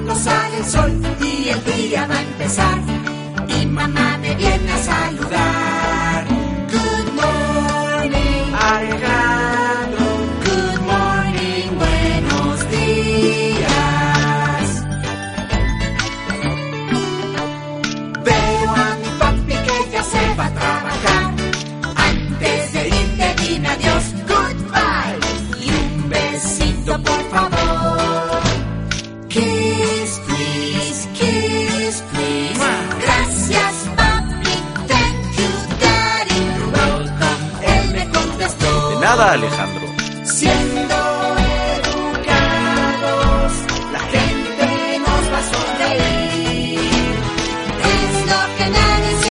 cuando sale el sol y el día va a empezar. Y mamá me viene a saludar. Good morning, Alejandro. Good morning, buenos días. Veo a mi papi que ya se va a trabajar. Antes de irte dime adiós, goodbye. Y un besito por favor. Kiss, please, kiss, please. Gracias, papi, thank you, daddy. You're welcome, él me contestó. De nada, Alejandro. Siempre